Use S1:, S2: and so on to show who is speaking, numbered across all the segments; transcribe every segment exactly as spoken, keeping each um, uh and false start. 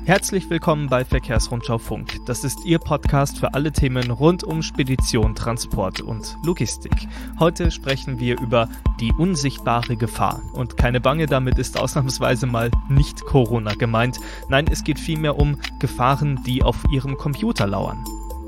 S1: Herzlich willkommen bei Verkehrsrundschau Funk. Das ist Ihr Podcast für alle Themen rund um Spedition, Transport und Logistik. Heute sprechen wir über die unsichtbare Gefahr. Und keine Bange, damit ist ausnahmsweise mal nicht Corona gemeint. Nein, es geht vielmehr um Gefahren, die auf Ihrem Computer lauern.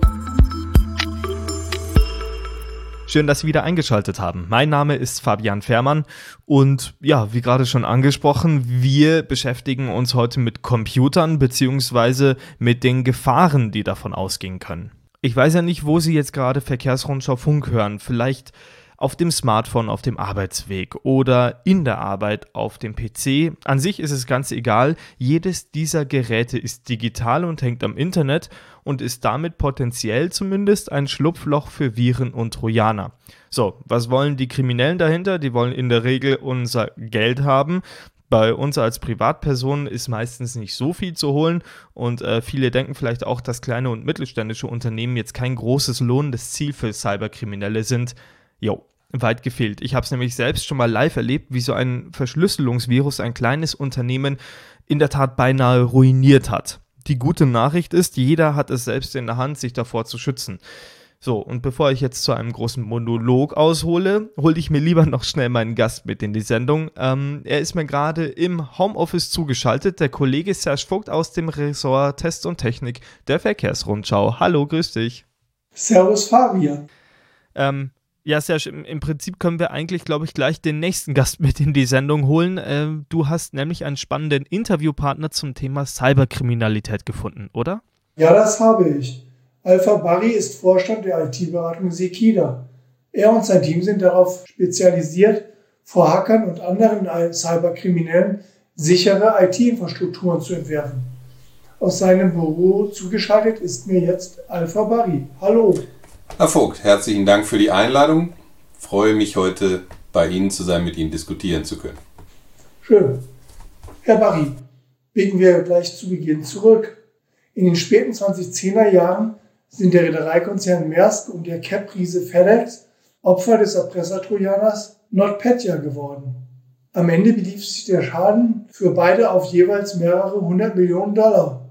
S1: Schön, dass Sie wieder eingeschaltet haben. Mein Name ist Fabian Fährmann und ja, wie gerade schon angesprochen, wir beschäftigen uns heute mit Computern bzw. mit den Gefahren, die davon ausgehen können. Ich weiß ja nicht, wo Sie jetzt gerade Verkehrsrundschau Funk hören. Vielleicht auf dem Smartphone, auf dem Arbeitsweg oder in der Arbeit auf dem P C. An sich ist es ganz egal. Jedes dieser Geräte ist digital und hängt am Internet und ist damit potenziell zumindest ein Schlupfloch für Viren und Trojaner. So, was wollen die Kriminellen dahinter? Die wollen in der Regel unser Geld haben. Bei uns als Privatpersonen ist meistens nicht so viel zu holen und äh, viele denken vielleicht auch, dass kleine und mittelständische Unternehmen jetzt kein großes lohnendes Ziel für Cyberkriminelle sind. Jo, weit gefehlt. Ich habe es nämlich selbst schon mal live erlebt, wie so ein Verschlüsselungsvirus ein kleines Unternehmen in der Tat beinahe ruiniert hat. Die gute Nachricht ist, jeder hat es selbst in der Hand, sich davor zu schützen. So, und bevor ich jetzt zu einem großen Monolog aushole, hole ich mir lieber noch schnell meinen Gast mit in die Sendung. Ähm, er ist mir gerade im Homeoffice zugeschaltet, der Kollege Serge Vogt aus dem Ressort Test und Technik der Verkehrsrundschau. Hallo, grüß dich.
S2: Servus Fabian.
S1: Ähm, Ja, Serge, im, im Prinzip können wir eigentlich, glaube ich, gleich den nächsten Gast mit in die Sendung holen. Äh, du hast nämlich einen spannenden Interviewpartner zum Thema Cyberkriminalität gefunden, oder?
S2: Ja, das habe ich. Alpha Barry ist Vorstand der I T-Beratung Seqida. Er und sein Team sind darauf spezialisiert, vor Hackern und anderen Cyberkriminellen sichere I T-Infrastrukturen zu entwerfen. Aus seinem Büro zugeschaltet ist mir jetzt Alpha Barry. Hallo.
S3: Herr Vogt, herzlichen Dank für die Einladung. Ich freue mich, heute bei Ihnen zu sein, mit Ihnen diskutieren zu können.
S2: Schön. Herr Barry, blicken wir gleich zu Beginn zurück. In den späten zwanzigzehner Jahren sind der Reedereikonzern Maersk und der Cap-Riese FedEx Opfer des Erpressertrojaners NotPetya geworden. Am Ende belief sich der Schaden für beide auf jeweils mehrere hundert Millionen Dollar.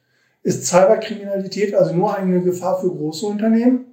S2: Ist Cyberkriminalität also nur eine Gefahr für große Unternehmen?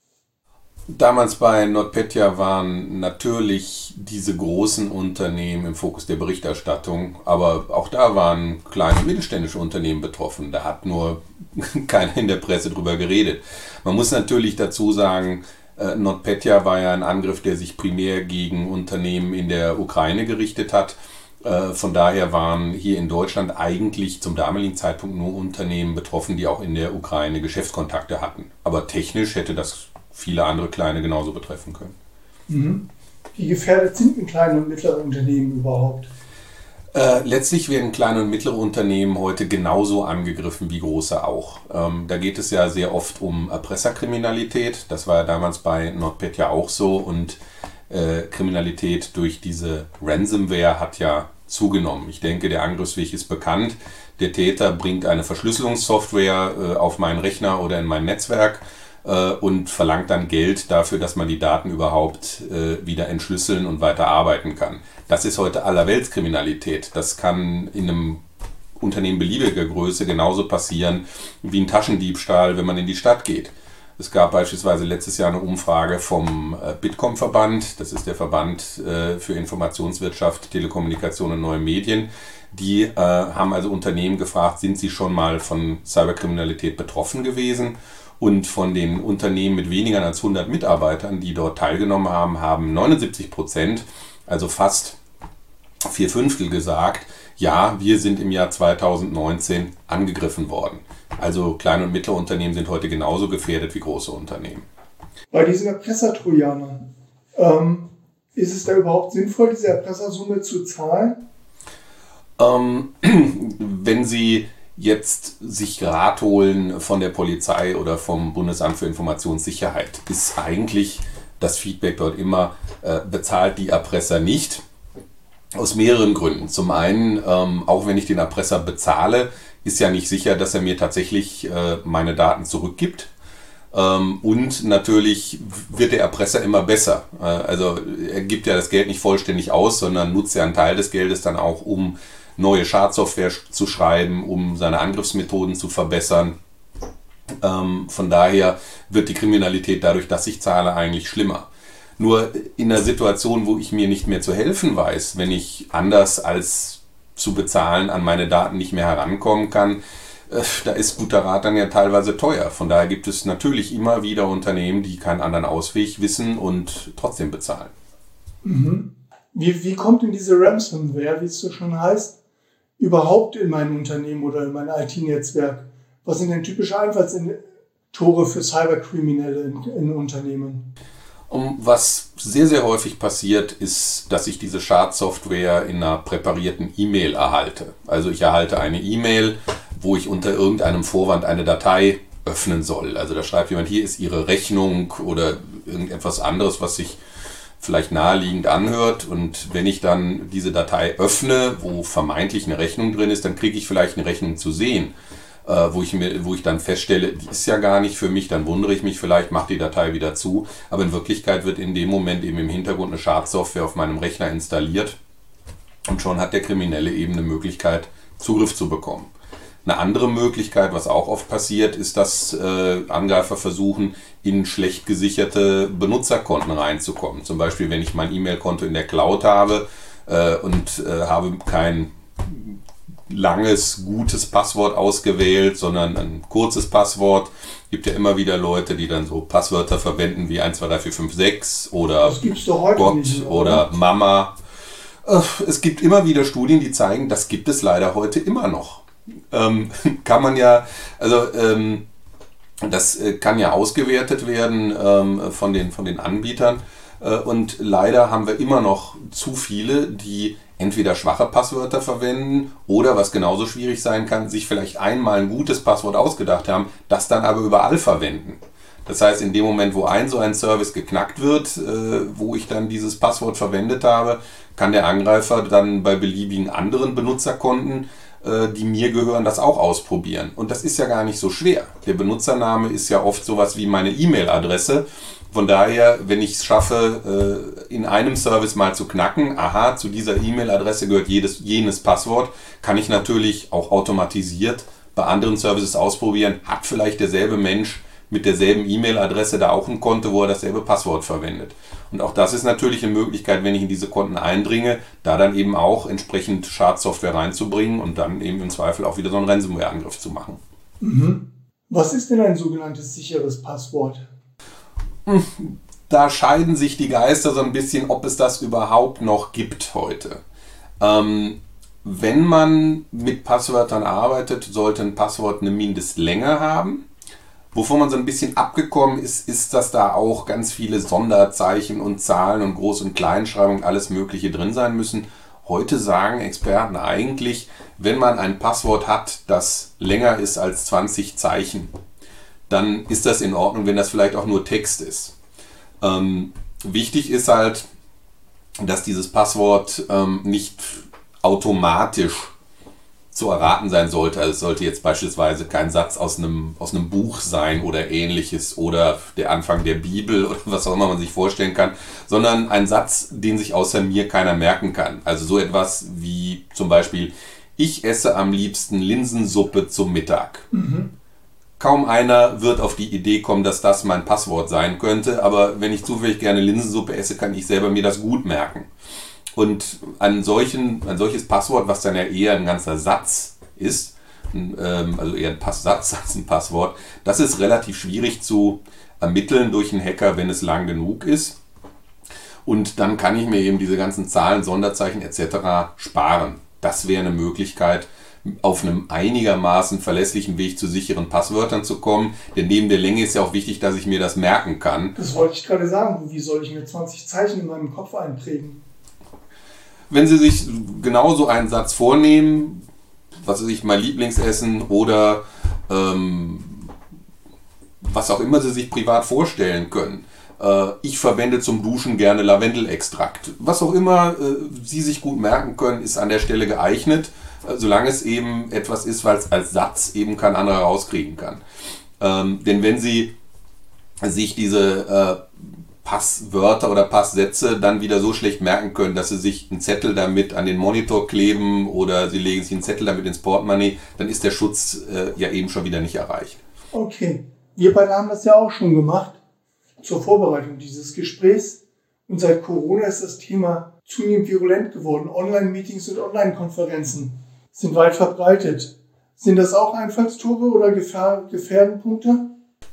S3: Damals bei NotPetya waren natürlich diese großen Unternehmen im Fokus der Berichterstattung, aber auch da waren kleine und mittelständische Unternehmen betroffen. Da hat nur keiner in der Presse drüber geredet. Man muss natürlich dazu sagen, NotPetya war ja ein Angriff, der sich primär gegen Unternehmen in der Ukraine gerichtet hat. Von daher waren hier in Deutschland eigentlich zum damaligen Zeitpunkt nur Unternehmen betroffen, die auch in der Ukraine Geschäftskontakte hatten. Aber technisch hätte das viele andere kleine genauso betreffen können.
S2: Mhm. Wie gefährdet sind denn kleine und mittlere Unternehmen überhaupt?
S3: Äh, letztlich werden kleine und mittlere Unternehmen heute genauso angegriffen wie große auch. Ähm, da geht es ja sehr oft um Erpresserkriminalität. Das war ja damals bei NotPetya auch so. Und äh, Kriminalität durch diese Ransomware hat ja zugenommen. Ich denke, der Angriffsweg ist bekannt. Der Täter bringt eine Verschlüsselungssoftware äh, auf meinen Rechner oder in mein Netzwerk und verlangt dann Geld dafür, dass man die Daten überhaupt äh, wieder entschlüsseln und weiter arbeiten kann. Das ist heute Allerweltskriminalität. Das kann in einem Unternehmen beliebiger Größe genauso passieren wie ein Taschendiebstahl, wenn man in die Stadt geht. Es gab beispielsweise letztes Jahr eine Umfrage vom äh, Bitkom-Verband, das ist der Verband äh, für Informationswirtschaft, Telekommunikation und neue Medien. Die äh, haben also Unternehmen gefragt, sind sie schon mal von Cyberkriminalität betroffen gewesen? Und von den Unternehmen mit weniger als hundert Mitarbeitern, die dort teilgenommen haben, haben neunundsiebzig Prozent, also fast vier Fünftel gesagt, ja, wir sind im Jahr zweitausendneunzehn angegriffen worden. Also kleine und mittlere Unternehmen sind heute genauso gefährdet wie große Unternehmen.
S2: Bei diesen Erpressertrojanern, ähm, ist es da überhaupt sinnvoll, diese Erpressersumme zu zahlen?
S3: Ähm, wenn Sie jetzt sich Rat holen von der Polizei oder vom Bundesamt für Informationssicherheit, ist eigentlich das Feedback dort immer, äh, bezahlt die Erpresser nicht. Aus mehreren Gründen. Zum einen, ähm, auch wenn ich den Erpresser bezahle, ist ja nicht sicher, dass er mir tatsächlich äh, meine Daten zurückgibt. Ähm, und natürlich wird der Erpresser immer besser. Äh, also er gibt ja das Geld nicht vollständig aus, sondern nutzt ja einen Teil des Geldes dann auch, um neue Schadsoftware zu schreiben, um seine Angriffsmethoden zu verbessern. Ähm, von daher wird die Kriminalität dadurch, dass ich zahle, eigentlich schlimmer. Nur in einer Situation, wo ich mir nicht mehr zu helfen weiß, wenn ich anders als zu bezahlen an meine Daten nicht mehr herankommen kann, äh, da ist guter Rat dann ja teilweise teuer. Von daher gibt es natürlich immer wieder Unternehmen, die keinen anderen Ausweg wissen und trotzdem bezahlen.
S2: Mhm. Wie, wie kommt denn diese Ransomware, wie es so schon heißt, überhaupt in mein Unternehmen oder in mein I T-Netzwerk? Was sind denn typische Einfallstore für Cyberkriminelle in, in Unternehmen?
S3: Um, was sehr, sehr häufig passiert, ist, dass ich diese Schadsoftware in einer präparierten E-Mail erhalte. Also ich erhalte eine E-Mail, wo ich unter irgendeinem Vorwand eine Datei öffnen soll. Also da schreibt jemand, hier ist Ihre Rechnung oder irgendetwas anderes, was sich vielleicht naheliegend anhört. Und wenn ich dann diese Datei öffne, wo vermeintlich eine Rechnung drin ist, dann kriege ich vielleicht eine Rechnung zu sehen. Äh, wo ich mir, wo ich dann feststelle, die ist ja gar nicht für mich, dann wundere ich mich vielleicht, mache die Datei wieder zu. Aber in Wirklichkeit wird in dem Moment eben im Hintergrund eine Schadsoftware auf meinem Rechner installiert und schon hat der Kriminelle eben eine Möglichkeit, Zugriff zu bekommen. Eine andere Möglichkeit, was auch oft passiert, ist, dass äh, Angreifer versuchen, in schlecht gesicherte Benutzerkonten reinzukommen. Zum Beispiel, wenn ich mein E-Mail-Konto in der Cloud habe äh, und äh, habe kein langes, gutes Passwort ausgewählt, sondern ein kurzes Passwort. Es gibt ja immer wieder Leute, die dann so Passwörter verwenden wie eins, zwei, drei, vier, fünf, sechs oder
S2: das gibt's doch heute
S3: Gott
S2: nicht,
S3: oder Mama. Es gibt immer wieder Studien, die zeigen, das gibt es leider heute immer noch. Ähm, kann man ja, also ähm, das kann ja ausgewertet werden ähm, von den, von den Anbietern. Äh, und leider haben wir immer noch zu viele, die entweder schwache Passwörter verwenden oder, was genauso schwierig sein kann, sich vielleicht einmal ein gutes Passwort ausgedacht haben, das dann aber überall verwenden. Das heißt, in dem Moment, wo ein so ein Service geknackt wird, äh, wo ich dann dieses Passwort verwendet habe, kann der Angreifer dann bei beliebigen anderen Benutzerkonten, äh, die mir gehören, das auch ausprobieren. Und das ist ja gar nicht so schwer. Der Benutzername ist ja oft sowas wie meine E-Mail-Adresse. Von daher, wenn ich es schaffe, in einem Service mal zu knacken, aha, zu dieser E-Mail-Adresse gehört jedes, jenes Passwort, kann ich natürlich auch automatisiert bei anderen Services ausprobieren, hat vielleicht derselbe Mensch mit derselben E-Mail-Adresse da auch ein Konto, wo er dasselbe Passwort verwendet. Und auch das ist natürlich eine Möglichkeit, wenn ich in diese Konten eindringe, da dann eben auch entsprechend Schadsoftware reinzubringen und dann eben im Zweifel auch wieder so einen Ransomware-Angriff zu machen.
S2: Mhm. Was ist denn ein sogenanntes sicheres Passwort?
S3: Da scheiden sich die Geister so ein bisschen, ob es das überhaupt noch gibt heute. Ähm, wenn man mit Passwörtern arbeitet, sollte ein Passwort eine Mindestlänge haben. Wovon man so ein bisschen abgekommen ist, ist, dass da auch ganz viele Sonderzeichen und Zahlen und Groß- und Kleinschreibung und alles Mögliche drin sein müssen. Heute sagen Experten eigentlich, wenn man ein Passwort hat, das länger ist als zwanzig Zeichen, dann ist das in Ordnung, wenn das vielleicht auch nur Text ist. Ähm, wichtig ist halt, dass dieses Passwort ähm, nicht automatisch zu erraten sein sollte. Also es sollte jetzt beispielsweise kein Satz aus einem, aus einem Buch sein oder ähnliches oder der Anfang der Bibel oder was auch immer man sich vorstellen kann, sondern ein Satz, den sich außer mir keiner merken kann. Also so etwas wie zum Beispiel, ich esse am liebsten Linsensuppe zum Mittag. Mhm. Kaum einer wird auf die Idee kommen, dass das mein Passwort sein könnte, aber wenn ich zufällig gerne Linsensuppe esse, kann ich selber mir das gut merken. Und ein, solchen, ein solches Passwort, was dann ja eher ein ganzer Satz ist, ähm, also eher ein Passsatz als ein Passwort, das ist relativ schwierig zu ermitteln durch einen Hacker, wenn es lang genug ist. Und dann kann ich mir eben diese ganzen Zahlen, Sonderzeichen et cetera sparen. Das wäre eine Möglichkeit, auf einem einigermaßen verlässlichen Weg zu sicheren Passwörtern zu kommen. Denn neben der Länge ist ja auch wichtig, dass ich mir das merken kann.
S2: Das wollte ich gerade sagen. Wie soll ich mir zwanzig Zeichen in meinem Kopf einprägen?
S3: Wenn Sie sich genauso einen Satz vornehmen, was weiß ich, mein Lieblingsessen oder ähm, was auch immer Sie sich privat vorstellen können. Äh, ich verwende zum Duschen gerne Lavendelextrakt. Was auch immer äh, Sie sich gut merken können, ist an der Stelle geeignet, äh, solange es eben etwas ist, weil es als Satz eben kein anderer rauskriegen kann. Ähm, denn wenn Sie sich diese äh, Passwörter oder Passsätze dann wieder so schlecht merken können, dass sie sich einen Zettel damit an den Monitor kleben oder sie legen sich einen Zettel damit ins Portemonnaie, dann ist der Schutz äh, ja eben schon wieder nicht erreicht.
S2: Okay, wir beide haben das ja auch schon gemacht zur Vorbereitung dieses Gesprächs. Und seit Corona ist das Thema zunehmend virulent geworden. Online-Meetings und Online-Konferenzen sind weit verbreitet. Sind das auch Einfallstore oder Gefahr- Gefährdenpunkte?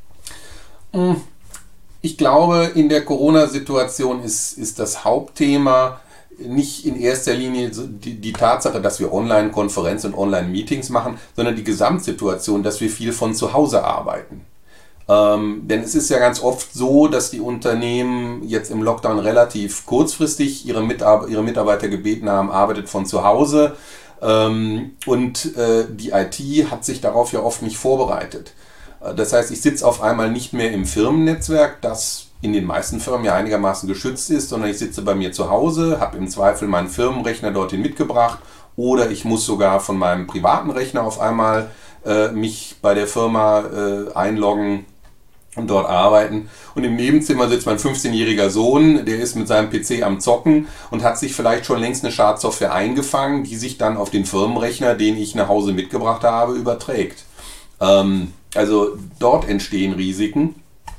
S3: Ich glaube, in der Corona-Situation ist, ist das Hauptthema nicht in erster Linie die, die Tatsache, dass wir Online-Konferenzen und Online-Meetings machen, sondern die Gesamtsituation, dass wir viel von zu Hause arbeiten. Ähm, denn es ist ja ganz oft so, dass die Unternehmen jetzt im Lockdown relativ kurzfristig ihre, Mitar- ihre Mitarbeiter gebeten haben, arbeitet von zu Hause. Ähm, und äh, die I T hat sich darauf ja oft nicht vorbereitet. Äh, das heißt, ich sitze auf einmal nicht mehr im Firmennetzwerk, das in den meisten Firmen ja einigermaßen geschützt ist, sondern ich sitze bei mir zu Hause, habe im Zweifel meinen Firmenrechner dorthin mitgebracht oder ich muss sogar von meinem privaten Rechner auf einmal äh, mich bei der Firma äh, einloggen und dort arbeiten. Und im Nebenzimmer sitzt mein fünfzehnjähriger Sohn, der ist mit seinem P C am Zocken und hat sich vielleicht schon längst eine Schadsoftware eingefangen, die sich dann auf den Firmenrechner, den ich nach Hause mitgebracht habe, überträgt. Ähm, also dort entstehen Risiken.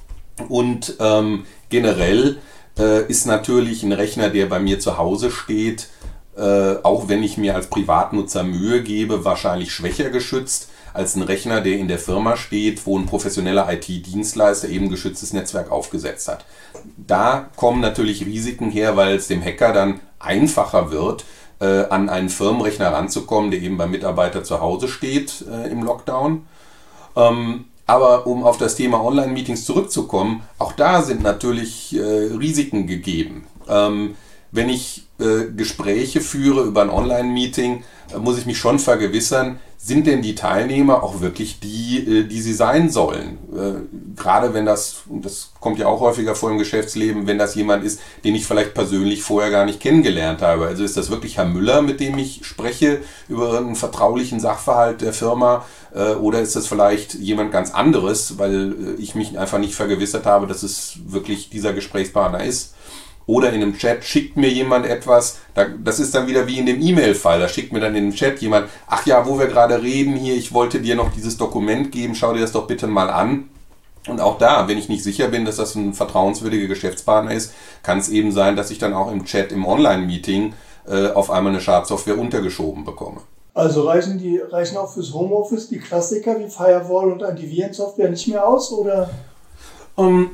S3: Und ähm, generell äh, ist natürlich ein Rechner, der bei mir zu Hause steht, äh, auch wenn ich mir als Privatnutzer Mühe gebe, wahrscheinlich schwächer geschützt als ein Rechner, der in der Firma steht, wo ein professioneller I T-Dienstleister eben ein geschütztes Netzwerk aufgesetzt hat. Da kommen natürlich Risiken her, weil es dem Hacker dann einfacher wird, äh, an einen Firmenrechner ranzukommen, der eben beim Mitarbeiter zu Hause steht äh, im Lockdown. Ähm, aber um auf das Thema Online-Meetings zurückzukommen, auch da sind natürlich äh, Risiken gegeben. Ähm, wenn ich äh, Gespräche führe über ein Online-Meeting, äh, muss ich mich schon vergewissern, sind denn die Teilnehmer auch wirklich die, die sie sein sollen? Äh, gerade wenn das, und das kommt ja auch häufiger vor im Geschäftsleben, wenn das jemand ist, den ich vielleicht persönlich vorher gar nicht kennengelernt habe. Also ist das wirklich Herr Müller, mit dem ich spreche über irgendeinen vertraulichen Sachverhalt der Firma? Äh, oder ist das vielleicht jemand ganz anderes, weil äh, ich mich einfach nicht vergewissert habe, dass es wirklich dieser Gesprächspartner ist? Oder in einem Chat schickt mir jemand etwas, das ist dann wieder wie in dem E-Mail-Fall, da schickt mir dann in den Chat jemand, ach ja, wo wir gerade reden hier, ich wollte dir noch dieses Dokument geben, schau dir das doch bitte mal an. Und auch da, wenn ich nicht sicher bin, dass das ein vertrauenswürdiger Geschäftspartner ist, kann es eben sein, dass ich dann auch im Chat, im Online-Meeting äh, auf einmal eine Schadsoftware untergeschoben bekomme.
S2: Also reichen, die, reichen auch fürs Homeoffice die Klassiker wie Firewall und Antivirensoftware nicht mehr aus, oder?
S3: Um,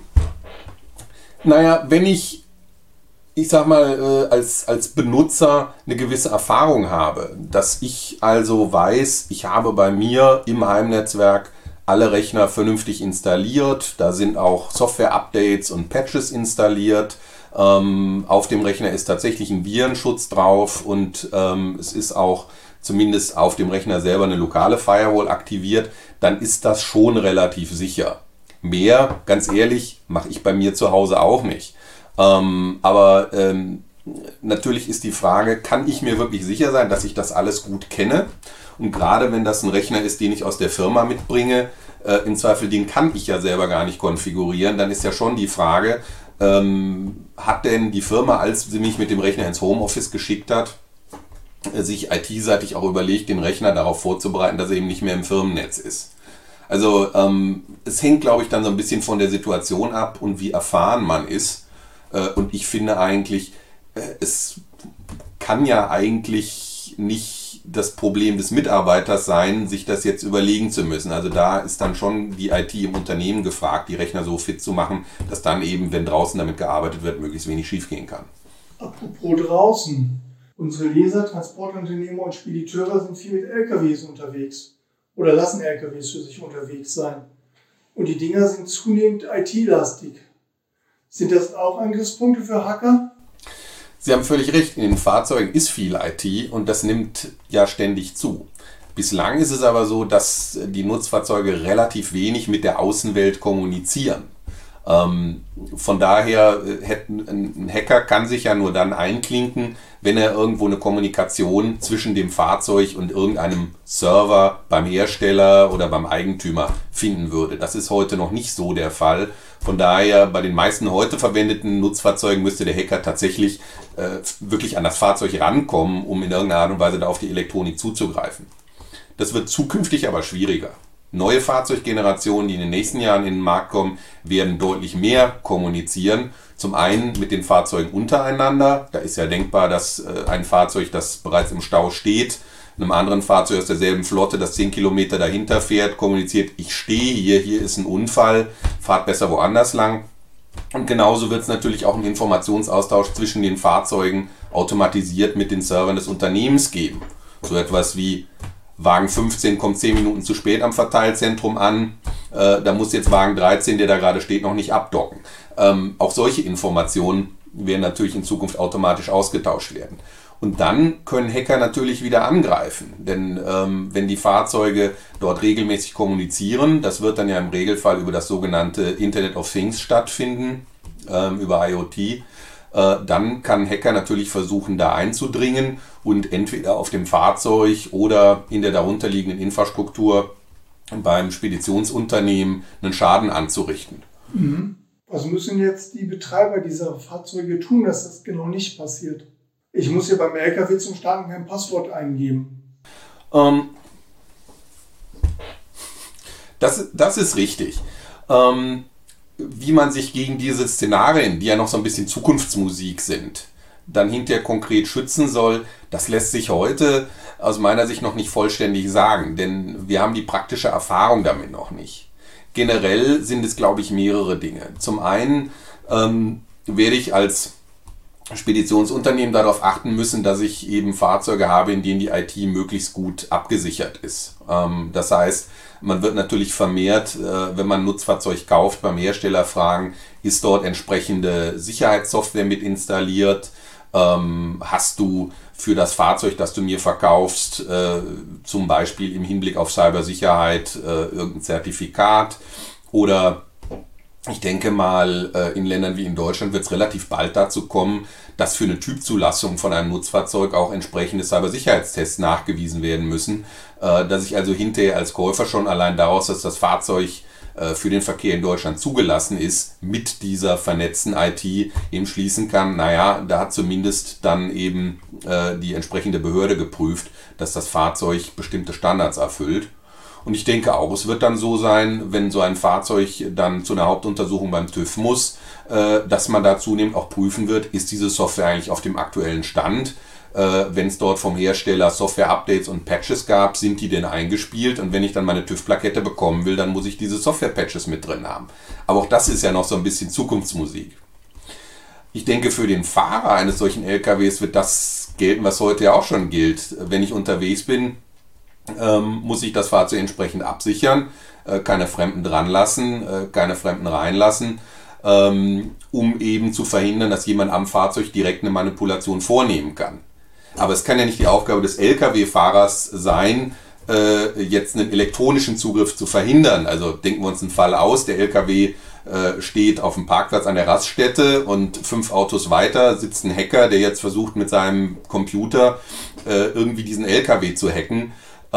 S3: naja, wenn ich ich sag mal, äh, als, als Benutzer eine gewisse Erfahrung habe, dass ich also weiß, ich habe bei mir im Heimnetzwerk alle Rechner vernünftig installiert, da sind auch Software-Updates und Patches installiert, ähm, auf dem Rechner ist tatsächlich ein Virenschutz drauf und ähm, es ist auch zumindest auf dem Rechner selber eine lokale Firewall aktiviert, dann ist das schon relativ sicher. Mehr, ganz ehrlich, mache ich bei mir zu Hause auch nicht. Ähm, aber ähm, natürlich ist die Frage, kann ich mir wirklich sicher sein, dass ich das alles gut kenne? Und gerade wenn das ein Rechner ist, den ich aus der Firma mitbringe, äh, im Zweifel, den kann ich ja selber gar nicht konfigurieren, dann ist ja schon die Frage, ähm, hat denn die Firma, als sie mich mit dem Rechner ins Homeoffice geschickt hat, äh, sich I T-seitig auch überlegt, den Rechner darauf vorzubereiten, dass er eben nicht mehr im Firmennetz ist? Also ähm, es hängt, glaube ich, dann so ein bisschen von der Situation ab und wie erfahren man ist. Und ich finde eigentlich, es kann ja eigentlich nicht das Problem des Mitarbeiters sein, sich das jetzt überlegen zu müssen. Also da ist dann schon die I T im Unternehmen gefragt, die Rechner so fit zu machen, dass dann eben, wenn draußen damit gearbeitet wird, möglichst wenig schiefgehen kann.
S2: Apropos draußen. Unsere Leser, Transportunternehmer und Spediteure sind viel mit L K Ws unterwegs oder lassen L K Ws für sich unterwegs sein. Und die Dinger sind zunehmend I T-lastig. Sind das auch Angriffspunkte für Hacker?
S3: Sie haben völlig recht, in den Fahrzeugen ist viel I T und das nimmt ja ständig zu. Bislang ist es aber so, dass die Nutzfahrzeuge relativ wenig mit der Außenwelt kommunizieren. Ähm, von daher, äh, ein Hacker kann sich ja nur dann einklinken, wenn er irgendwo eine Kommunikation zwischen dem Fahrzeug und irgendeinem Server beim Hersteller oder beim Eigentümer finden würde. Das ist heute noch nicht so der Fall. Von daher, bei den meisten heute verwendeten Nutzfahrzeugen müsste der Hacker tatsächlich äh, wirklich an das Fahrzeug rankommen, um in irgendeiner Art und Weise da auf die Elektronik zuzugreifen. Das wird zukünftig aber schwieriger. Neue Fahrzeuggenerationen, die in den nächsten Jahren in den Markt kommen, werden deutlich mehr kommunizieren. Zum einen mit den Fahrzeugen untereinander. Da ist ja denkbar, dass äh, ein Fahrzeug, das bereits im Stau steht, einem anderen Fahrzeug aus derselben Flotte, das zehn Kilometer dahinter fährt, kommuniziert, ich stehe hier, hier ist ein Unfall, fahrt besser woanders lang. Und genauso wird es natürlich auch einen Informationsaustausch zwischen den Fahrzeugen automatisiert mit den Servern des Unternehmens geben. So etwas wie Wagen fünfzehn kommt zehn Minuten zu spät am Verteilzentrum an, äh, da muss jetzt Wagen dreizehn, der da gerade steht, noch nicht abdocken. Ähm, auch solche Informationen werden natürlich in Zukunft automatisch ausgetauscht werden. Und dann können Hacker natürlich wieder angreifen, denn ähm, wenn die Fahrzeuge dort regelmäßig kommunizieren, das wird dann ja im Regelfall über das sogenannte Internet of Things stattfinden, ähm, über IoT, äh, dann kann ein Hacker natürlich versuchen, da einzudringen und entweder auf dem Fahrzeug oder in der darunterliegenden Infrastruktur beim Speditionsunternehmen einen Schaden anzurichten.
S2: Mhm. Was müssen jetzt die Betreiber dieser Fahrzeuge tun, dass das genau nicht passiert? Ich muss hier beim L K W zum Starten kein Passwort eingeben.
S3: Ähm, das, das ist richtig. Ähm, wie man sich gegen diese Szenarien, die ja noch so ein bisschen Zukunftsmusik sind, dann hinterher konkret schützen soll, das lässt sich heute aus meiner Sicht noch nicht vollständig sagen, denn wir haben die praktische Erfahrung damit noch nicht. Generell sind es, glaube ich, mehrere Dinge. Zum einen ähm, werde ich als Speditionsunternehmen darauf achten müssen, dass ich eben Fahrzeuge habe, in denen die I T möglichst gut abgesichert ist. Ähm, das heißt, man wird natürlich vermehrt, äh, wenn man ein Nutzfahrzeug kauft, beim Hersteller fragen, ist dort entsprechende Sicherheitssoftware mit installiert? Ähm, hast du für das Fahrzeug, das du mir verkaufst, äh, zum Beispiel im Hinblick auf Cybersicherheit äh, irgendein Zertifikat? Oder ich denke mal, äh, in Ländern wie in Deutschland wird es relativ bald dazu kommen, dass für eine Typzulassung von einem Nutzfahrzeug auch entsprechende Cybersicherheitstests nachgewiesen werden müssen, äh, dass ich also hinterher als Käufer schon allein daraus, dass das Fahrzeug äh, für den Verkehr in Deutschland zugelassen ist, mit dieser vernetzten I T eben schließen kann, naja, da hat zumindest dann eben äh, die entsprechende Behörde geprüft, dass das Fahrzeug bestimmte Standards erfüllt. Und ich denke auch, es wird dann so sein, wenn so ein Fahrzeug dann zu einer Hauptuntersuchung beim TÜV muss, äh, dass man da zunehmend auch prüfen wird, ist diese Software eigentlich auf dem aktuellen Stand? Äh, wenn es dort vom Hersteller Software-Updates und Patches gab, sind die denn eingespielt? Und wenn ich dann meine TÜV-Plakette bekommen will, dann muss ich diese Software-Patches mit drin haben. Aber auch das ist ja noch so ein bisschen Zukunftsmusik. Ich denke, für den Fahrer eines solchen L K Ws wird das gelten, was heute ja auch schon gilt. Wenn ich unterwegs bin, Ähm, muss ich das Fahrzeug entsprechend absichern, äh, keine Fremden dran lassen, äh, keine Fremden reinlassen, ähm, um eben zu verhindern, dass jemand am Fahrzeug direkt eine Manipulation vornehmen kann. Aber es kann ja nicht die Aufgabe des L K W-Fahrers sein, äh, jetzt einen elektronischen Zugriff zu verhindern. Also denken wir uns einen Fall aus, der L K W äh, steht auf dem Parkplatz an der Raststätte und fünf Autos weiter sitzt ein Hacker, der jetzt versucht mit seinem Computer äh, irgendwie diesen L K W zu hacken.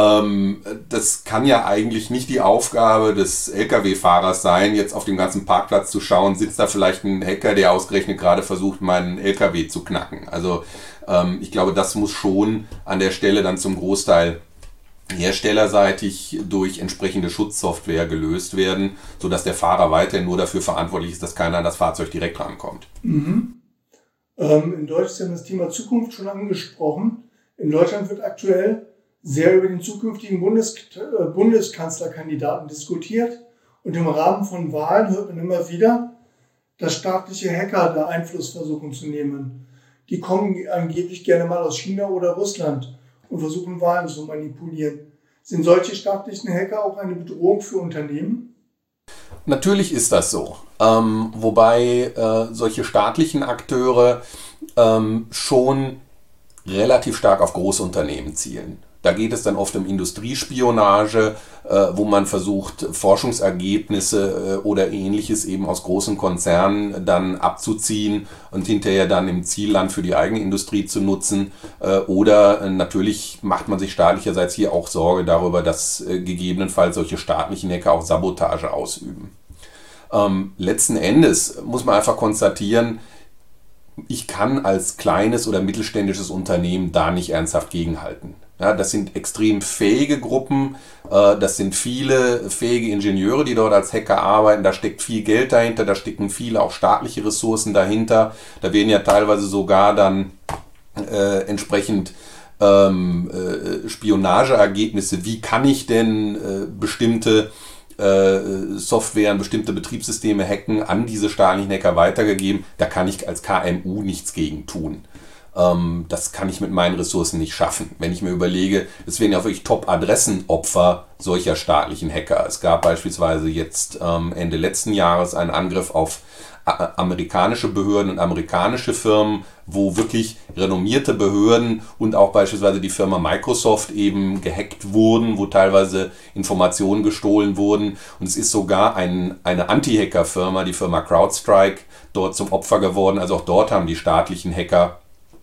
S3: Das kann ja eigentlich nicht die Aufgabe des L K W-Fahrers sein, jetzt auf dem ganzen Parkplatz zu schauen, sitzt da vielleicht ein Hacker, der ausgerechnet gerade versucht, meinen L K W zu knacken. Also ich glaube, das muss schon an der Stelle dann zum Großteil herstellerseitig durch entsprechende Schutzsoftware gelöst werden, sodass der Fahrer weiterhin nur dafür verantwortlich ist, dass keiner an das Fahrzeug direkt rankommt.
S2: Mhm. Ähm, in Deutschland haben wir das Thema Zukunft schon angesprochen. In Deutschland wird aktuell sehr über den zukünftigen Bundes Bundeskanzlerkandidaten diskutiert. Und im Rahmen von Wahlen hört man immer wieder, dass staatliche Hacker da Einfluss versuchen zu nehmen. Die kommen angeblich gerne mal aus China oder Russland und versuchen Wahlen zu manipulieren. Sind solche staatlichen Hacker auch eine Bedrohung für Unternehmen?
S3: Natürlich ist das so. Ähm, wobei äh, solche staatlichen Akteure ähm, schon relativ stark auf Großunternehmen zielen. Da geht es dann oft um Industriespionage, äh, wo man versucht, Forschungsergebnisse äh, oder Ähnliches eben aus großen Konzernen dann abzuziehen und hinterher dann im Zielland für die eigene Industrie zu nutzen. Äh, oder äh, natürlich macht man sich staatlicherseits hier auch Sorge darüber, dass äh, gegebenenfalls solche staatlichen Hacker auch Sabotage ausüben. Ähm, letzten Endes muss man einfach konstatieren, ich kann als kleines oder mittelständisches Unternehmen da nicht ernsthaft gegenhalten. Ja, das sind extrem fähige Gruppen, äh, das sind viele fähige Ingenieure, die dort als Hacker arbeiten, da steckt viel Geld dahinter, da stecken viele auch staatliche Ressourcen dahinter, da werden ja teilweise sogar dann äh, entsprechend ähm, äh, Spionageergebnisse, wie kann ich denn äh, bestimmte äh, Software, bestimmte Betriebssysteme hacken, an diese staatlichen Hacker weitergegeben, da kann ich als K M U nichts gegen tun. Das kann ich mit meinen Ressourcen nicht schaffen. Wenn ich mir überlege, es werden ja wirklich Top-Adressen-Opfer solcher staatlichen Hacker. Es gab beispielsweise jetzt ähm, Ende letzten Jahres einen Angriff auf äh, amerikanische Behörden und amerikanische Firmen, wo wirklich renommierte Behörden und auch beispielsweise die Firma Microsoft eben gehackt wurden, wo teilweise Informationen gestohlen wurden. Und es ist sogar ein, eine Anti-Hacker-Firma, die Firma CrowdStrike, dort zum Opfer geworden. Also auch dort haben die staatlichen Hacker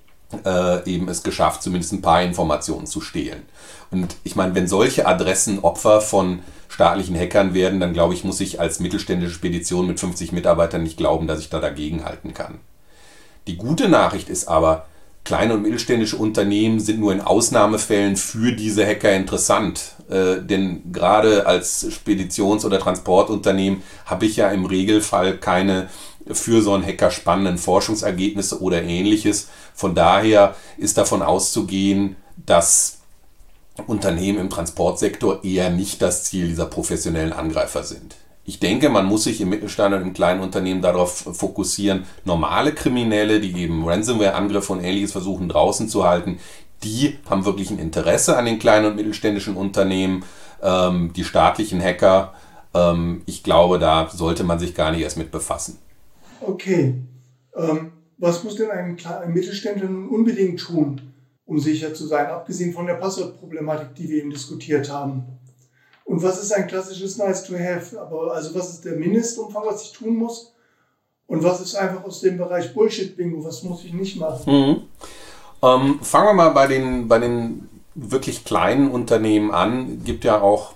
S3: Äh, eben es geschafft, zumindest ein paar Informationen zu stehlen. Und ich meine, wenn solche Adressen Opfer von staatlichen Hackern werden, dann glaube ich, muss ich als mittelständische Spedition mit fünfzig Mitarbeitern nicht glauben, dass ich da dagegen halten kann. Die gute Nachricht ist aber, kleine und mittelständische Unternehmen sind nur in Ausnahmefällen für diese Hacker interessant. Äh, denn gerade als Speditions- oder Transportunternehmen habe ich ja im Regelfall keine für so einen Hacker spannenden Forschungsergebnisse oder Ähnliches. Von daher ist davon auszugehen, dass Unternehmen im Transportsektor eher nicht das Ziel dieser professionellen Angreifer sind. Ich denke, man muss sich im Mittelstand und im kleinen Unternehmen darauf fokussieren, normale Kriminelle, die eben Ransomware-Angriffe und Ähnliches versuchen draußen zu halten, die haben wirklich ein Interesse an den kleinen und mittelständischen Unternehmen, ähm, die staatlichen Hacker. Ähm, ich glaube, da sollte man sich gar nicht erst mit befassen.
S2: Okay, ähm, was muss denn ein, ein Mittelständler nun unbedingt tun, um sicher zu sein, abgesehen von der Passwortproblematik, die wir eben diskutiert haben? Und was ist ein klassisches Nice to have? Aber also was ist der Mindestumfang, was ich tun muss? Und was ist einfach aus dem Bereich Bullshit-Bingo? Was muss ich nicht machen?
S3: Mhm. Ähm, fangen wir mal bei den, bei den wirklich kleinen Unternehmen an. Es gibt ja auch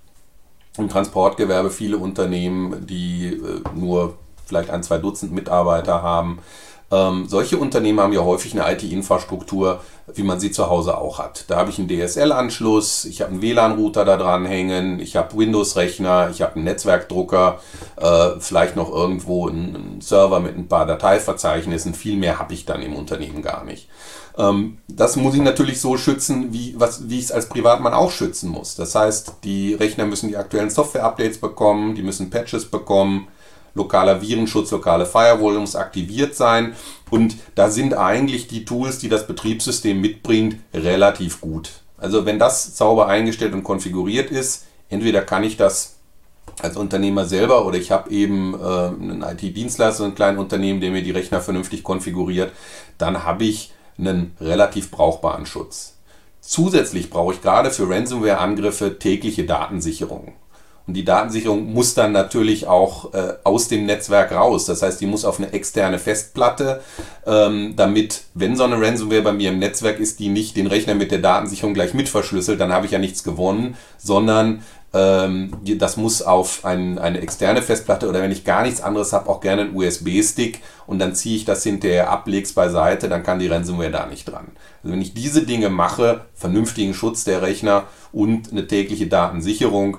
S3: im Transportgewerbe viele Unternehmen, die äh, nur vielleicht ein, zwei Dutzend Mitarbeiter haben. Ähm, solche Unternehmen haben ja häufig eine I T-Infrastruktur, wie man sie zu Hause auch hat. Da habe ich einen D S L-Anschluss, ich habe einen W L A N-Router da dran hängen, ich habe Windows-Rechner, ich habe einen Netzwerkdrucker, äh, vielleicht noch irgendwo einen, einen Server mit ein paar Dateiverzeichnissen. Viel mehr habe ich dann im Unternehmen gar nicht. Ähm, das muss ich natürlich so schützen, wie, was, wie ich es als Privatmann auch schützen muss. Das heißt, die Rechner müssen die aktuellen Software-Updates bekommen, die müssen Patches bekommen, lokaler Virenschutz, lokale Firewall muss aktiviert sein und da sind eigentlich die Tools, die das Betriebssystem mitbringt, relativ gut. Also wenn das sauber eingestellt und konfiguriert ist, entweder kann ich das als Unternehmer selber oder ich habe eben äh, einen I T-Dienstleister, ein kleines Unternehmen, der mir die Rechner vernünftig konfiguriert, dann habe ich einen relativ brauchbaren Schutz. Zusätzlich brauche ich gerade für Ransomware-Angriffe tägliche Datensicherung. Und die Datensicherung muss dann natürlich auch äh, aus dem Netzwerk raus. Das heißt, die muss auf eine externe Festplatte, ähm, damit, wenn so eine Ransomware bei mir im Netzwerk ist, die nicht den Rechner mit der Datensicherung gleich mit verschlüsselt, dann habe ich ja nichts gewonnen, sondern ähm, das muss auf ein, eine externe Festplatte oder wenn ich gar nichts anderes habe, auch gerne einen U S B-Stick und dann ziehe ich das hinterher ab, lege es beiseite, dann kann die Ransomware da nicht dran. Also wenn ich diese Dinge mache, vernünftigen Schutz der Rechner und eine tägliche Datensicherung,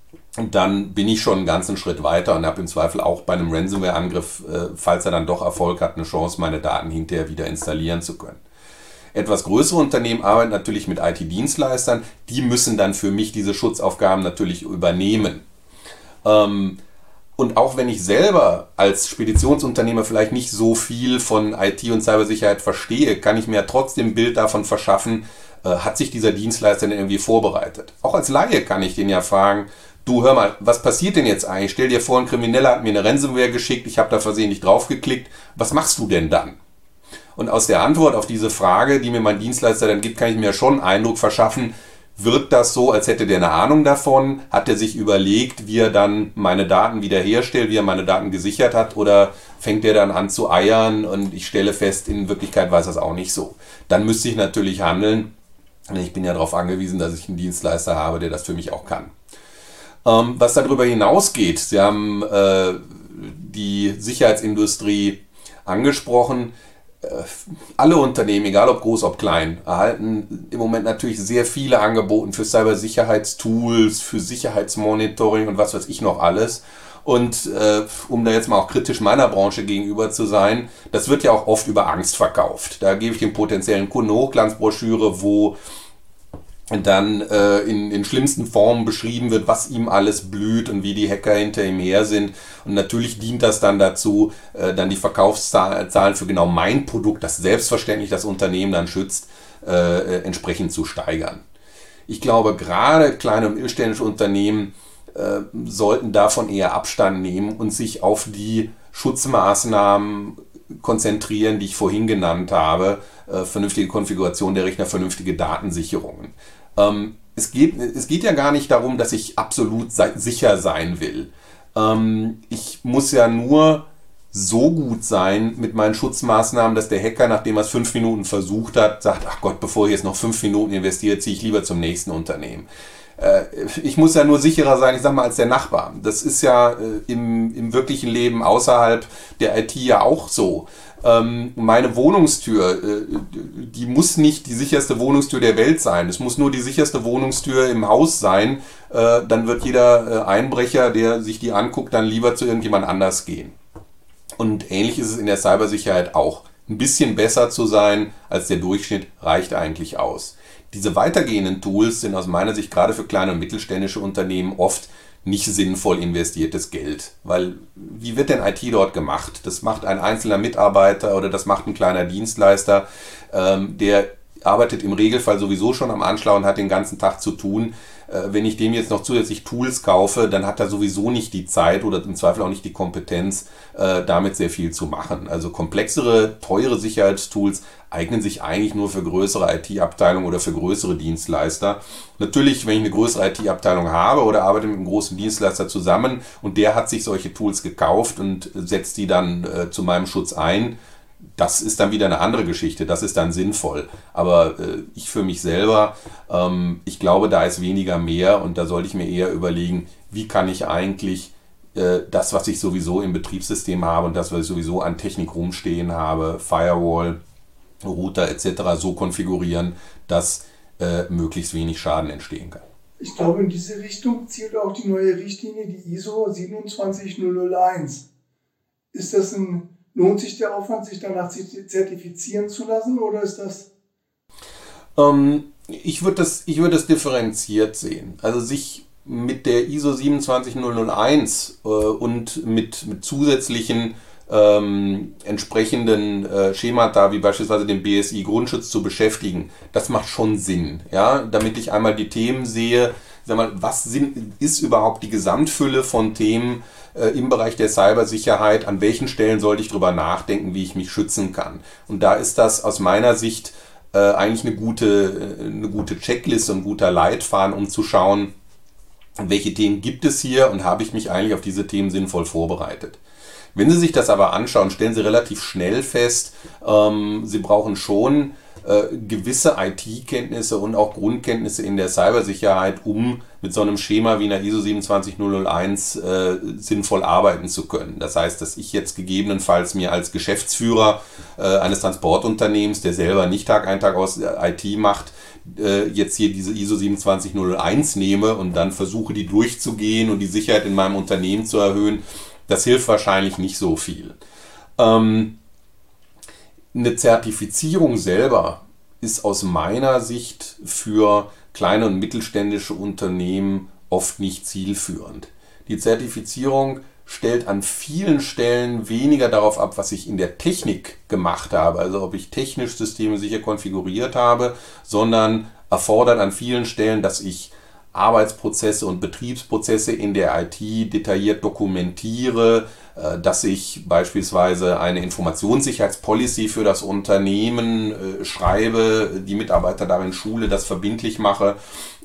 S3: dann bin ich schon einen ganzen Schritt weiter und habe im Zweifel auch bei einem Ransomware-Angriff, äh, falls er dann doch Erfolg hat, eine Chance, meine Daten hinterher wieder installieren zu können. Etwas größere Unternehmen arbeiten natürlich mit I T-Dienstleistern, die müssen dann für mich diese Schutzaufgaben natürlich übernehmen. Ähm, und auch wenn ich selber als Speditionsunternehmer vielleicht nicht so viel von I T und Cybersicherheit verstehe, kann ich mir trotzdem ein Bild davon verschaffen, äh, hat sich dieser Dienstleister denn irgendwie vorbereitet. Auch als Laie kann ich den ja fragen, du, hör mal, was passiert denn jetzt eigentlich? Stell dir vor, ein Krimineller hat mir eine Ransomware geschickt, ich habe da versehentlich draufgeklickt. Was machst du denn dann? Und aus der Antwort auf diese Frage, die mir mein Dienstleister dann gibt, kann ich mir schon einen Eindruck verschaffen, Wirkt das so, als hätte der eine Ahnung davon? Hat er sich überlegt, wie er dann meine Daten wiederherstellt, wie er meine Daten gesichert hat? Oder fängt er dann an zu eiern und ich stelle fest, in Wirklichkeit weiß er es auch nicht so? Dann müsste ich natürlich handeln. Ich bin ja darauf angewiesen, dass ich einen Dienstleister habe, der das für mich auch kann. Ähm, was darüber hinausgeht, Sie haben äh, die Sicherheitsindustrie angesprochen. Alle Unternehmen, egal ob groß, ob klein, erhalten im Moment natürlich sehr viele Angebote für Cybersicherheitstools, für Sicherheitsmonitoring und was weiß ich noch alles. Und äh, um da jetzt mal auch kritisch meiner Branche gegenüber zu sein, das wird ja auch oft über Angst verkauft. Da gebe ich dem potenziellen Kunden eine Hochglanzbroschüre, wo dann äh, in, in schlimmsten Formen beschrieben wird, was ihm alles blüht und wie die Hacker hinter ihm her sind. Und natürlich dient das dann dazu, äh, dann die Verkaufszahlen für genau mein Produkt, das selbstverständlich das Unternehmen dann schützt, äh, entsprechend zu steigern. Ich glaube, gerade kleine und mittelständische Unternehmen äh, sollten davon eher Abstand nehmen und sich auf die Schutzmaßnahmen konzentrieren, die ich vorhin genannt habe. Äh, vernünftige Konfiguration der Rechner, vernünftige Datensicherungen. Ähm, es geht, es geht ja gar nicht darum, dass ich absolut se- sicher sein will. Ähm, ich muss ja nur so gut sein mit meinen Schutzmaßnahmen, dass der Hacker, nachdem er es fünf Minuten versucht hat, sagt, ach Gott, bevor ich jetzt noch fünf Minuten investiere, ziehe ich lieber zum nächsten Unternehmen. Äh, ich muss ja nur sicherer sein, ich sag mal, als der Nachbar. Das ist ja äh, im, im wirklichen Leben außerhalb der I T ja auch so. Ähm, meine Wohnungstür, äh, die muss nicht die sicherste Wohnungstür der Welt sein. Es muss nur die sicherste Wohnungstür im Haus sein. Äh, dann wird jeder äh, Einbrecher, der sich die anguckt, dann lieber zu irgendjemand anders gehen. Und ähnlich ist es in der Cybersicherheit auch. Ein bisschen besser zu sein als der Durchschnitt reicht eigentlich aus. Diese weitergehenden Tools sind aus meiner Sicht gerade für kleine und mittelständische Unternehmen oft nicht sinnvoll investiertes Geld. Weil wie wird denn I T dort gemacht? Das macht ein einzelner Mitarbeiter oder das macht ein kleiner Dienstleister, ähm, der arbeitet im Regelfall sowieso schon am Anschlag und hat den ganzen Tag zu tun. Äh, wenn ich dem jetzt noch zusätzlich Tools kaufe, dann hat er sowieso nicht die Zeit oder im Zweifel auch nicht die Kompetenz, äh, damit sehr viel zu machen. Also komplexere, teure Sicherheitstools eignen sich eigentlich nur für größere I T-Abteilungen oder für größere Dienstleister. Natürlich, wenn ich eine größere I T-Abteilung habe oder arbeite mit einem großen Dienstleister zusammen und der hat sich solche Tools gekauft und setzt die dann äh, zu meinem Schutz ein, das ist dann wieder eine andere Geschichte, das ist dann sinnvoll. Aber äh, ich für mich selber, ähm, ich glaube, da ist weniger mehr und da sollte ich mir eher überlegen, wie kann ich eigentlich äh, das, was ich sowieso im Betriebssystem habe und das, was ich sowieso an Technik rumstehen habe, Firewall, Router et cetera so konfigurieren, dass äh, möglichst wenig Schaden entstehen kann.
S2: Ich glaube, in diese Richtung zielt auch die neue Richtlinie, die I S O siebenundzwanzigtausendeins. Ist das ein, lohnt sich der Aufwand, sich danach zertifizieren zu lassen, oder ist das?
S3: Ähm, ich würde das, ich würde das differenziert sehen. Also sich mit der I S O siebenundzwanzigtausendeins äh, und mit, mit zusätzlichen Ähm, entsprechenden äh, Schemata, wie beispielsweise dem B S I Grundschutz zu beschäftigen, das macht schon Sinn, ja, damit ich einmal die Themen sehe, sag mal, was sind, ist überhaupt die Gesamtfülle von Themen äh, im Bereich der Cybersicherheit, an welchen Stellen sollte ich drüber nachdenken, wie ich mich schützen kann. Und da ist das aus meiner Sicht äh, eigentlich eine gute, eine gute Checkliste, ein guter Leitfaden, um zu schauen, welche Themen gibt es hier und habe ich mich eigentlich auf diese Themen sinnvoll vorbereitet. Wenn Sie sich das aber anschauen, stellen Sie relativ schnell fest, ähm, Sie brauchen schon äh, gewisse I T-Kenntnisse und auch Grundkenntnisse in der Cybersicherheit, um mit so einem Schema wie einer I S O siebenundzwanzigtausendeins äh, sinnvoll arbeiten zu können. Das heißt, dass ich jetzt gegebenenfalls mir als Geschäftsführer äh, eines Transportunternehmens, der selber nicht Tag ein, Tag aus I T macht, äh, jetzt hier diese I S O siebenundzwanzigtausendeins nehme und dann versuche, die durchzugehen und die Sicherheit in meinem Unternehmen zu erhöhen. Das hilft wahrscheinlich nicht so viel. Ähm, eine Zertifizierung selber ist aus meiner Sicht für kleine und mittelständische Unternehmen oft nicht zielführend. Die Zertifizierung stellt an vielen Stellen weniger darauf ab, was ich in der Technik gemacht habe, also ob ich technisch Systeme sicher konfiguriert habe, sondern erfordert an vielen Stellen, dass ich Arbeitsprozesse und Betriebsprozesse in der I T detailliert dokumentiere, dass ich beispielsweise eine Informationssicherheitspolicy für das Unternehmen schreibe, die Mitarbeiter darin schule, das verbindlich mache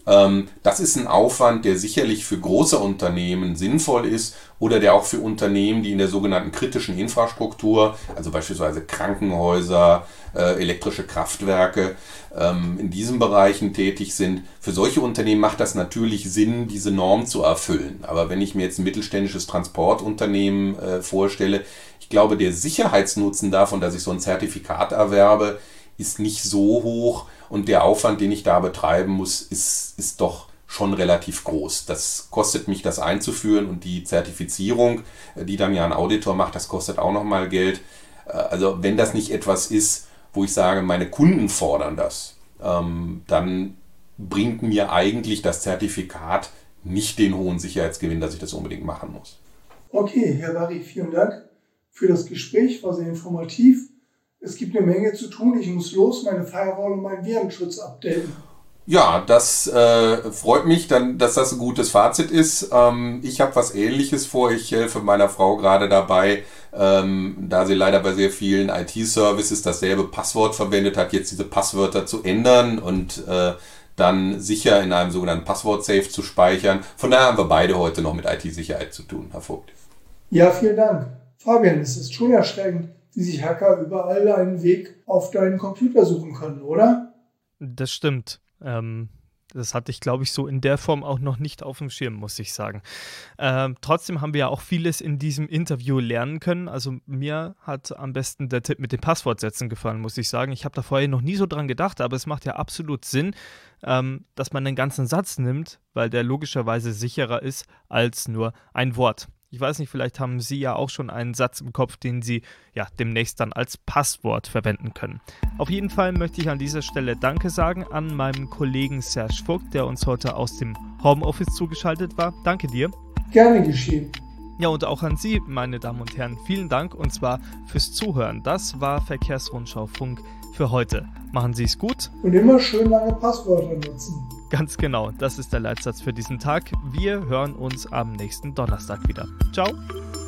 S3: Ähm, das ist ein Aufwand, der sicherlich für große Unternehmen sinnvoll ist oder der auch für Unternehmen, die in der sogenannten kritischen Infrastruktur, also beispielsweise Krankenhäuser, äh, elektrische Kraftwerke, ähm, in diesen Bereichen tätig sind. Für solche Unternehmen macht das natürlich Sinn, diese Norm zu erfüllen. Aber wenn ich mir jetzt ein mittelständisches Transportunternehmen äh, vorstelle, ich glaube, der Sicherheitsnutzen davon, dass ich so ein Zertifikat erwerbe, ist nicht so hoch und der Aufwand, den ich da betreiben muss, ist, ist doch schon relativ groß. Das kostet mich, das einzuführen, und die Zertifizierung, die dann ja ein Auditor macht, das kostet auch nochmal Geld. Also wenn das nicht etwas ist, wo ich sage, meine Kunden fordern das, ähm, dann bringt mir eigentlich das Zertifikat nicht den hohen Sicherheitsgewinn, dass ich das unbedingt machen muss.
S2: Okay, Herr Barry, vielen Dank für das Gespräch, war sehr informativ. Es gibt eine Menge zu tun. Ich muss los, meine Firewall und meinen Virenschutz updaten.
S3: Ja, das äh, freut mich, dann, dass das ein gutes Fazit ist. Ähm, ich habe was Ähnliches vor. Ich helfe meiner Frau gerade dabei, ähm, da sie leider bei sehr vielen I T-Services dasselbe Passwort verwendet hat, jetzt diese Passwörter zu ändern und äh, dann sicher in einem sogenannten Passwort-Safe zu speichern. Von daher haben wir beide heute noch mit I T-Sicherheit zu tun, Herr Vogt.
S2: Ja, vielen Dank. Fabian, es ist schon erschreckend, wie sich Hacker überall einen Weg auf deinen Computer suchen können, oder?
S1: Das stimmt. Ähm, das hatte ich, glaube ich, so in der Form auch noch nicht auf dem Schirm, muss ich sagen. Ähm, trotzdem haben wir ja auch vieles in diesem Interview lernen können. Also mir hat am besten der Tipp mit den Passwortsätzen gefallen, muss ich sagen. Ich habe da vorher noch nie so dran gedacht, aber es macht ja absolut Sinn, ähm, dass man einen ganzen Satz nimmt, weil der logischerweise sicherer ist als nur ein Wort. Ich weiß nicht, vielleicht haben Sie ja auch schon einen Satz im Kopf, den Sie ja demnächst dann als Passwort verwenden können. Auf jeden Fall möchte ich an dieser Stelle Danke sagen an meinen Kollegen Serge Vogt, der uns heute aus dem Homeoffice zugeschaltet war. Danke dir.
S2: Gerne geschehen.
S1: Ja, und auch an Sie, meine Damen und Herren, vielen Dank, und zwar fürs Zuhören. Das war Verkehrsrundschau Funk für heute. Machen Sie es gut.
S2: Und immer schön lange Passwörter nutzen.
S1: Ganz genau, das ist der Leitsatz für diesen Tag. Wir hören uns am nächsten Donnerstag wieder. Ciao.